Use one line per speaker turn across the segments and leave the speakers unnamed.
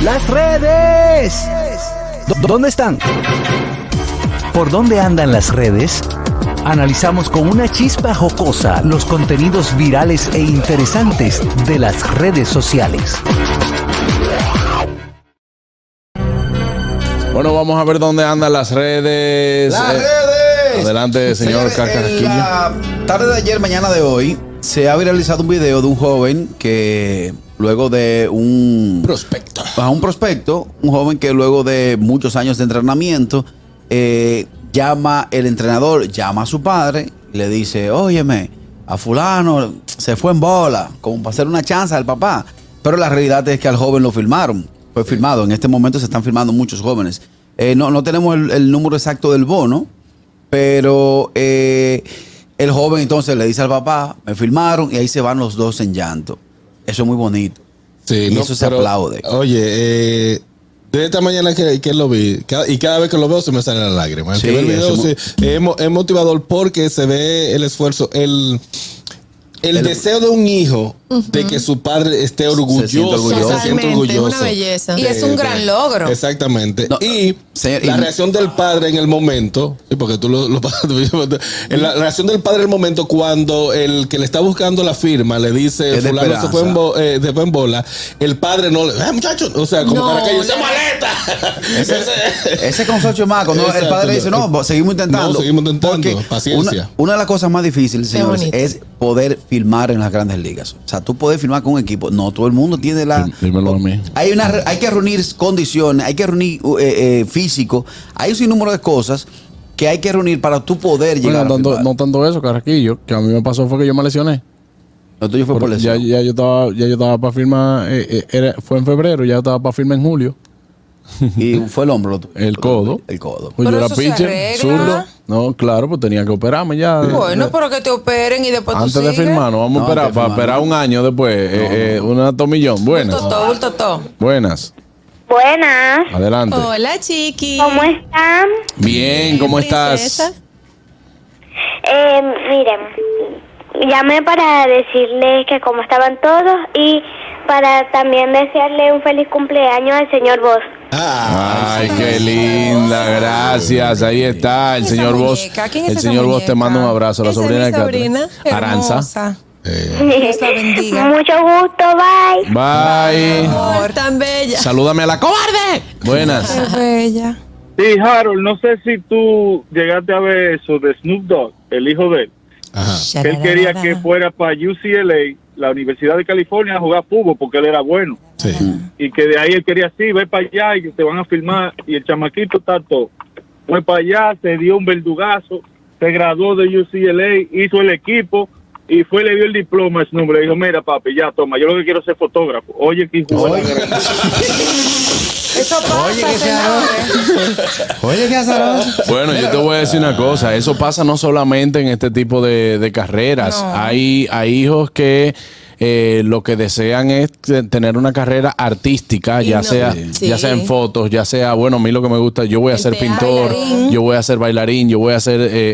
Las redes. ¿Dónde están? ¿Por dónde andan las redes? Analizamos con una chispa jocosa los contenidos virales e interesantes de las redes sociales.
Bueno, vamos a ver dónde andan las redes.
¡Las redes!
Adelante, señor Carcarraquillo.
La tarde de ayer, mañana de hoy, se ha viralizado un video de un joven que luego de un prospecto, un joven que luego de muchos años de entrenamiento, llama el entrenador, llama a su padre y le dice, óyeme, a fulano se fue en bola, como para hacer una chance al papá. Pero la realidad es que al joven lo filmaron. Fue filmado. En este momento se están filmando muchos jóvenes. No tenemos el número exacto del bono, pero el joven entonces le dice al papá, me filmaron, y ahí se van los dos en llanto. Eso es muy bonito.
Sí,
y eso se aplaude.
Oye, de esta mañana que lo vi, y cada vez que lo veo se me salen las lágrimas.
Sí,
el video es motivador porque se ve el esfuerzo, el deseo de un hijo de que su padre esté orgulloso, se siente orgulloso.
Es una belleza.
Y es un gran logro.
Exactamente.
No,
y la reacción del padre en el momento, sí, porque tú la reacción del padre en el momento cuando el que le está buscando la firma le dice fulano se fue en bola, el padre no le, muchacho, o sea, como para que ¡se maleta!
Ese consorcio maco, ¿no? El padre dice, no, seguimos intentando.
No, seguimos intentando.
Porque
paciencia.
Una de las cosas más difíciles, señores, es poder filmar en las grandes ligas. O sea, tú puedes filmar con un equipo. No, todo el mundo tiene la...
Dímelo a mí.
Hay que reunir condiciones, hay que reunir físico. Hay un sinnúmero de cosas que hay que reunir para tú poder llegar a filmar.
No tanto eso, Carraquillo, que a mí me pasó fue que yo me lesioné.
Lo tuyo fue por lesión.
Ya yo estaba para firmar, fue en febrero, ya estaba para firmar en julio.
Y fue el hombro.
El codo.
El codo.
Pues yo
Pero
era
eso se
pitcher,
arregla.
zurdo. No, claro, pues tenía que operarme ya.
Bueno, pero que te operen y después
Antes
tú
de
sigues.
firmar, no vamos a esperar. Para esperar un año después. Una tomillón. Buenas.
Un totó.
Buenas.
Buenas,
Adelante.
Hola, chiqui.
¿cómo están?
Bien, ¿cómo estás?
Princesa.
Miren, llamé para decirles que cómo estaban todos y para también desearle un feliz cumpleaños al señor Boss.
Ay, qué linda, gracias. Ahí está el
¿Quién es
señor
esa
Boss.
muñeca? ¿Quién es
El
esa
señor Boss te
muñeca?
manda un abrazo. La
Esa es
sobrina
mi
de
sobrina,
Catherine. Aranza.
hermosa. Dios la bendiga.
Mucho gusto, bye.
Bye.
Amor, tan bella.
Salúdame a la cobarde. Buenas.
Qué bella.
Sí, Harold, no sé si tú llegaste a ver eso de Snoop Dogg, el hijo de él.
Ajá.
Que él quería que fuera para UCLA, la Universidad de California, a jugar fútbol porque él era bueno.
Sí.
Y que de ahí él quería, sí, ve para allá y que te van a filmar. Y el chamaquito está todo. Fue para allá, se dio un verdugazo, se graduó de UCLA, hizo el equipo y fue, le dio el diploma a Snoop. Le dijo, mira papi, ya toma, yo lo que quiero es ser fotógrafo. Oye, que hijo de la gran-
Eso pasa, señores.
Oye, ¿qué haces?
Bueno, yo te voy a decir una cosa. Eso pasa no solamente en este tipo de carreras.
No.
Hay hijos que lo que desean es tener una carrera artística,
Y
ya
no,
sea
sí.
ya sea en fotos, ya sea, bueno, a mí lo que me gusta, yo voy a
El
ser
teatro,
pintor,
bailarín.
yo voy a ser bailarín, yo voy a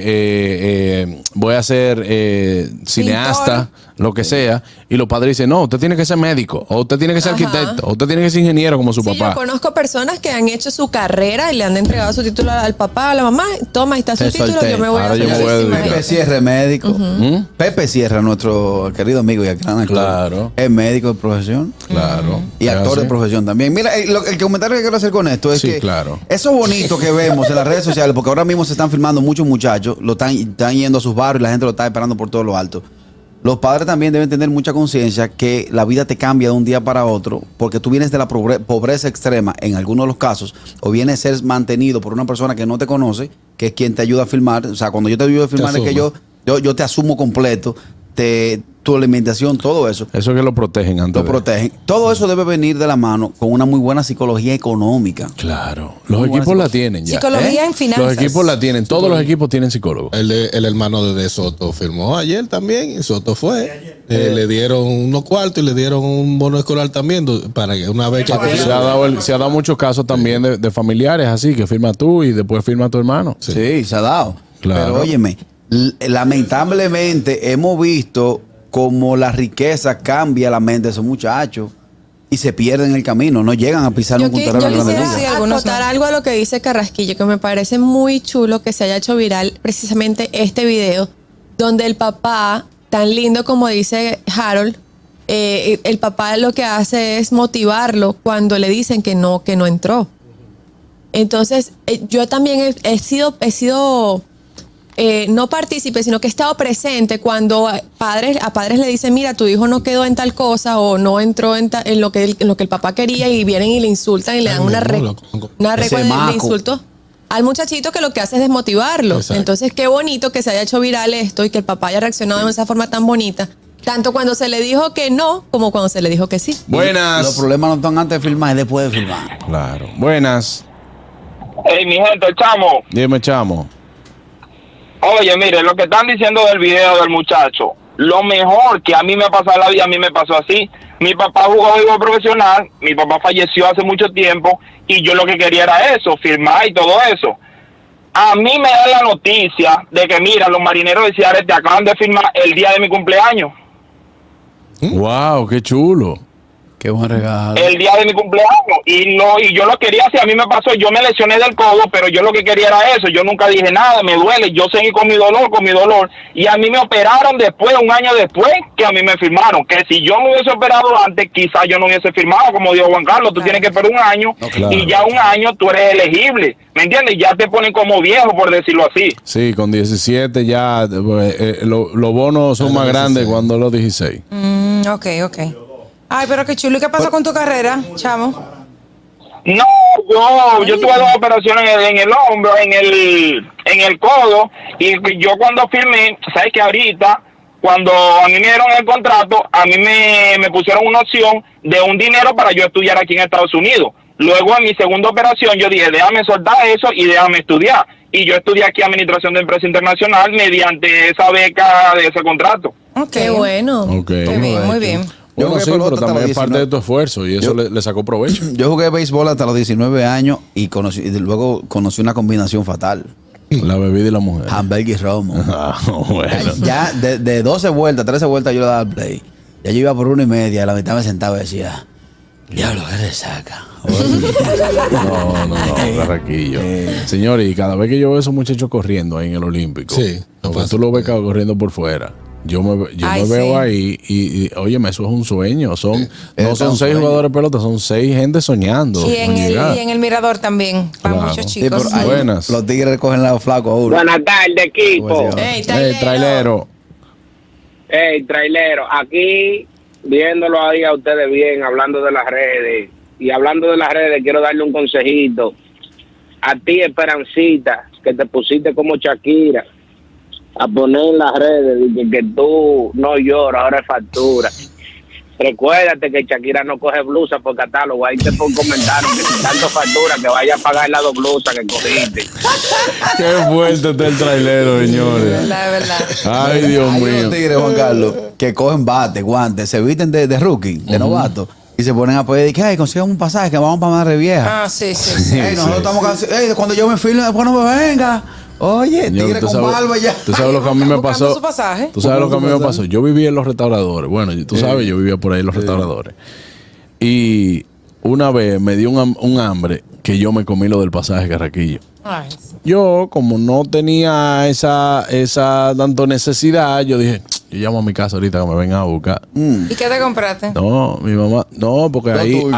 ser cineasta, lo que sea, y los padres dicen, no, usted tiene que ser médico, o usted tiene que ser
Ajá.
arquitecto, o usted tiene que ser ingeniero como su
Sí,
papá.
yo conozco personas que han hecho su carrera y le han entregado su título al papá, a la mamá. Toma, ahí está su
Te
título,
solté.
yo me voy
Ahora
a
yo me voy a
hacer
dedicar.
Pepe Sierra es médico. Pepe Sierra, nuestro querido amigo y gran actor,
Claro.
es médico de profesión.
Claro.
Y actor de
Así.
profesión también. Mira, el comentario que quiero hacer con esto es
Sí,
que
claro.
eso bonito que vemos en las redes sociales, porque ahora mismo se están filmando muchos muchachos, están yendo a sus barrios y la gente lo está esperando por todo lo alto. Los padres también deben tener mucha conciencia que la vida te cambia de un día para otro, porque tú vienes de la pobreza extrema en algunos de los casos, o vienes a ser mantenido por una persona que no te conoce, que es quien te ayuda a filmar. O sea, cuando yo te ayudo a filmar es que yo te asumo completo, tu alimentación, todo eso.
Eso que lo protegen antes.
Lo protegen. Todo eso debe venir de la mano con una muy buena psicología económica.
Claro. Los
Muy buena
equipos la tienen ya.
Psicología en finanzas.
Los equipos la tienen. Todos los equipos tienen psicólogos.
El hermano de Soto firmó ayer también y Soto fue. Le dieron unos cuartos y le dieron un bono escolar también para que una beca.
Se ha dado muchos casos también de familiares así, que firma tú y después firma tu hermano.
Sí, se ha dado.
Claro.
Pero óyeme, lamentablemente hemos visto como la riqueza cambia la mente de esos muchachos. y se pierden en el camino, no llegan a pisar un terreno
Yo
grande.
quisiera acotar algo a lo que dice Carrasquillo, que me parece muy chulo que se haya hecho viral precisamente este video, donde el papá, tan lindo como dice Harold, el papá lo que hace es motivarlo cuando le dicen que no entró. Entonces, yo también he sido no partícipe, sino que he estado presente cuando a padres le dicen, mira, tu hijo no quedó en tal cosa o no entró en lo que el papá quería, y vienen y le insultan y le dan una regla de insulto al muchachito, que lo que hace es desmotivarlo. Exacto. Entonces, qué bonito que se haya hecho viral esto y que el papá haya reaccionado de esa forma tan bonita, tanto cuando se le dijo que no como cuando se le dijo que sí.
Buenas.
Los problemas no están antes de filmar, es después de filmar.
Claro. Buenas.
Hey, mi gente, chamo.
Dime, chamo.
Oye, mire, lo que están diciendo del video del muchacho, lo mejor que a mí me ha pasado en la vida, a mí me pasó así. Mi papá jugó béisbol profesional, mi papá falleció hace mucho tiempo y yo lo que quería era eso, firmar y todo eso. A mí me da la noticia de que, mira, los Marineros de Seattle te acaban de firmar el día de mi cumpleaños.
Wow, qué chulo.
Qué buen regalo.
El día de mi cumpleaños. Y yo lo quería hacer. A mí me pasó, yo me lesioné del codo, pero yo lo que quería era eso. Yo nunca dije nada, me duele. Yo seguí con mi dolor. Y a mí me operaron después, un año después, que a mí me firmaron. Que si yo me hubiese operado antes, quizás yo no hubiese firmado. Como dijo Juan Carlos, tú tienes que esperar un año. No, claro. Y ya un año tú eres elegible. ¿Me entiendes? Ya te ponen como viejo, por decirlo así.
Sí, con 17 ya los bonos son más grandes cuando los 16.
Ok. Ay, pero qué chulo. ¿Y qué pasó con tu carrera, chamo?
No, yo tuve 2 operaciones en el hombro, en el codo, y yo cuando firmé, sabes que ahorita, cuando a mí me dieron el contrato, a mí me pusieron una opción de un dinero para yo estudiar aquí en Estados Unidos. Luego en mi segunda operación yo dije, déjame soltar eso y déjame estudiar. Y yo estudié aquí Administración de Empresa Internacional mediante esa beca de ese contrato.
Qué bueno.
Okay.
Qué bien, muy bien.
Yo
Bueno, sí, pero también es parte de tu esfuerzo y eso le sacó provecho.
Yo jugué béisbol hasta los 19 años y luego conocí una combinación fatal.
La bebida y la mujer.
Hamburger y romo.
Bueno.
Ya de 12 vueltas, 13 vueltas yo le daba al play. Ya yo iba por 1:30, a la mitad me sentaba y decía, diablo, ¿qué le saca?
No, Carraquillo. Señores, y cada vez que yo veo a esos muchachos corriendo ahí en el Olímpico, porque tú lo ves corriendo por fuera. Yo me veo ahí y óyeme, eso es un sueño. No son 6 jugadores de pelota, son 6 gente soñando.
Y en el Mirador también, para muchos chicos.
Sí,
buenas.
Los tigres cogen la flaco a uno.
Buenas tardes, equipo.
Trailero.
Trailero. Aquí, viéndolo ahí a ustedes bien, hablando de las redes. Y hablando de las redes, quiero darle un consejito. A ti, Esperancita, que te pusiste como Shakira a poner en las redes que tú no lloras, ahora es factura. Recuérdate que Shakira no coge blusa por catálogo. Ahí te pon comentarios que si tanto factura que vaya a pagar las 2 blusas que cogiste.
Qué fuerte está el trailero, señores.
La verdad.
Ay, Dios mío.
Hay unos tigres, Juan Carlos, que cogen bate, guantes, se visten de rookie, de novato. Y se ponen a pedir que consigan un pasaje que vamos para Madre Vieja.
Sí.
Nosotros estamos cansados. Cuando yo me filme, después no me venga. Oye,
Señor,
tigre con barba ya.
Tú sabes lo que a mí me pasó.
Su pasaje.
Tú sabes lo que a mí me pasó. Yo vivía en los restauradores. Bueno, tú sabes, yo vivía por ahí en los restauradores. Y una vez me dio un hambre que yo me comí lo del pasaje, Carraquillo.
Ay.
Yo, como no tenía esa tanto necesidad, yo dije, yo llamo a mi casa ahorita que me vengan a buscar.
¿Y qué te compraste?
No, mi mamá, no, porque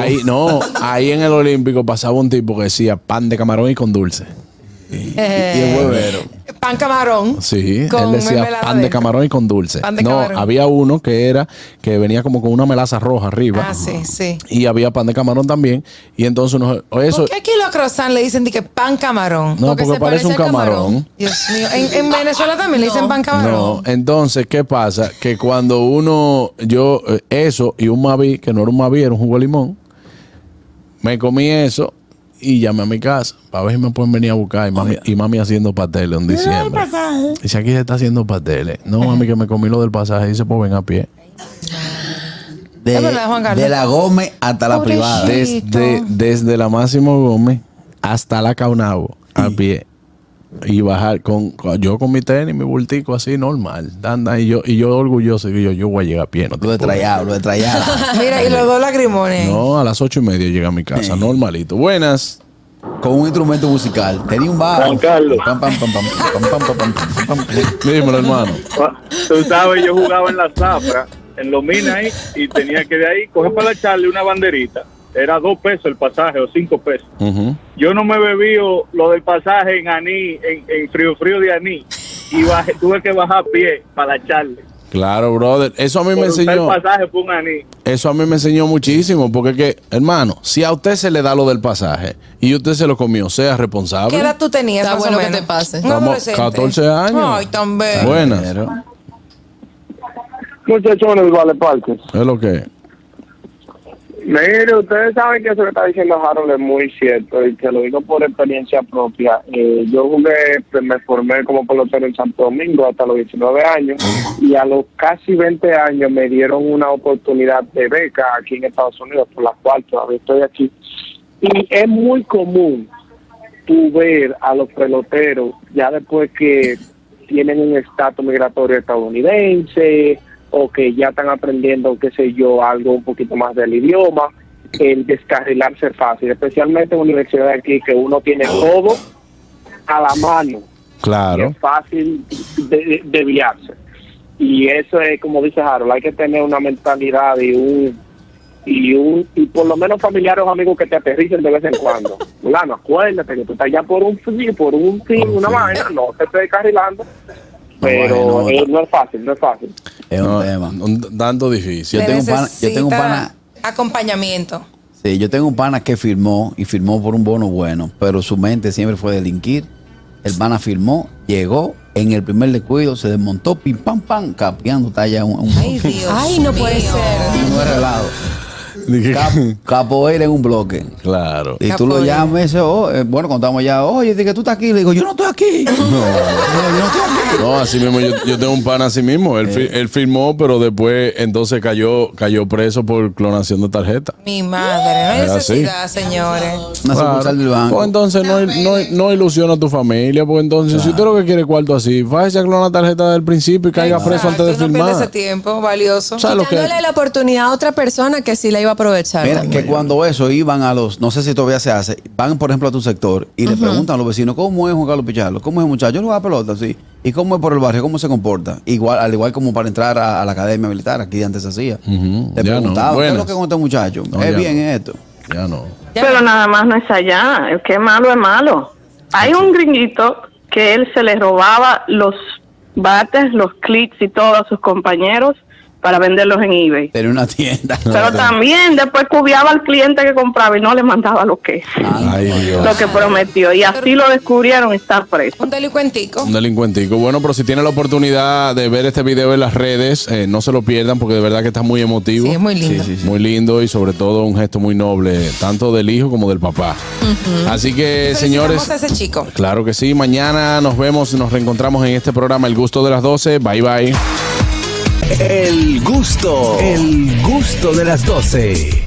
ahí en el Olímpico pasaba un tipo que decía pan de camarón y con dulce. Y el huevero.
Pan camarón.
Sí, él
con
decía pan de camarón y con dulce.
Camarón.
Había uno que venía como con una melaza roja arriba.
Sí.
Y había pan de camarón también. Y entonces eso.
¿Por qué aquí los croissants le dicen que pan camarón?
No, porque parece un camarón.
Dios mío. ¿En Venezuela también le dicen pan camarón?
No, entonces, ¿qué pasa? Que cuando eso y un Maví, que no era un Maví, era un jugo de limón, me comí eso. Y llamé a mi casa para ver si me pueden venir a buscar. Y mami haciendo pasteles en diciembre. Dice, aquí se está haciendo pasteles. No, mami, que me comí lo del pasaje. Dice, pues ven a pie.
De la Gómez hasta la privada.
Desde la Máximo Gómez hasta la Caunabo, a pie. y bajar yo con mi tenis, mi bultico así normal. Y yo orgulloso, yo voy a llegar a pie. No
lo he traído.
Mira, y los 2 lagrimones.
No, a las 8:30 llegué a mi casa, normalito. Buenas.
Con un instrumento musical. Tenía un bajo.
Juan Carlos.
Dímelo, hermano.
Tú sabes, yo jugaba en la zafra, en Lomina ahí, y tenía que de ahí coger para echarle una banderita. Era 2 pesos el pasaje o 5 pesos. Yo no me bebí lo del pasaje en Aní, en frío de Aní, y tuve que bajar a pie para echarle.
Claro, brother. Eso a mí me enseñó.
El pasaje fue un Aní.
Eso a mí me enseñó muchísimo, porque es que, hermano, si a usted se le da lo del pasaje y usted se lo comió, sea responsable.
¿Qué edad tú tenías?
Está
más
bueno
o
que
menos?
te pase.
Un adolescente.
14 años.
Ay, tan bello.
Buenas.
Muchachones, vale, Parques.
Es lo que es.
Mire, ustedes saben que eso que está diciendo Harold es muy cierto y te lo digo por experiencia propia. Yo me formé como pelotero en Santo Domingo hasta los 19 años y a los casi 20 años me dieron una oportunidad de beca aquí en Estados Unidos, por la cual todavía estoy aquí. Y es muy común tú ver a los peloteros ya después que tienen un estatus migratorio estadounidense o que ya están aprendiendo, qué sé yo, algo un poquito más del idioma, el descarrilarse fácil, especialmente en universidades aquí que uno tiene todo a la mano.
Claro.
Es fácil desviarse. Y eso es, como dice Harold, hay que tener una mentalidad y por lo menos familiares o amigos que te aterricen de vez en cuando. Fulano, acuérdate que tú estás ya por un fin, una vaina, no te estés descarrilando. Pero no es fácil.
Es un tema.
Un tanto difícil.
Yo tengo un pana.
Acompañamiento.
Sí, yo tengo un pana que firmó por un bono bueno, pero su mente siempre fue delinquir. El pana firmó, llegó, en el primer descuido se desmontó, pim pam pam, capeando talla un
Ay, Dios.
Ay, no puede ser.
y no es relado. Capoeira en un bloque.
Claro.
Y tú lo llamas y dices, bueno, contamos ya, oye, dije, tú estás aquí. Le digo, yo no estoy aquí. Yo no estoy aquí.
No, así mismo, yo tengo un pana así mismo. Él firmó, pero después entonces cayó preso por clonación de tarjeta.
Mi madre, no hay necesidad, señores.
Una sucursal del banco.
Pues entonces no ilusiona a tu familia, pues entonces si usted lo que quiere es cuarto así, fájese a clonar tarjeta del principio y caiga preso antes de firmar.
No pierde ese tiempo valioso.
Quitándole la oportunidad a otra persona que sí la iba a aprovechar.
Mira, que cuando eso iban no sé si todavía se hace, van por ejemplo a tu sector y le preguntan a los vecinos, ¿cómo es Juan Carlos Pichardo? ¿Cómo es el muchacho? Yo no juego a pelota, sí. ¿Y cómo es por el barrio? ¿Cómo se comporta? Al igual como para entrar a la academia militar, aquí antes se hacía. Le preguntaban, ¿qué es lo que cuenta el muchacho?
No,
es bien
no.
esto.
Ya no.
Pero nada más no es allá, el que es malo es malo. Hay un gringuito que él se le robaba los bates, los clics y todo a sus compañeros para venderlos en eBay.
Tenía una tienda.
Pero también después cubiaba al cliente que compraba y no le mandaba lo que prometió. Y así lo descubrieron y está preso.
Un delincuentico.
Un delincuentico. Bueno, pero si tiene la oportunidad de ver este video en las redes, no se lo pierdan porque de verdad que está muy emotivo.
Sí, es muy lindo.
Sí.
Muy lindo y sobre todo un gesto muy noble, tanto del hijo como del papá. Así que, señores,
a ese chico.
claro que sí. Mañana nos reencontramos en este programa El Gusto de las 12. Bye, bye.
El gusto de las 12.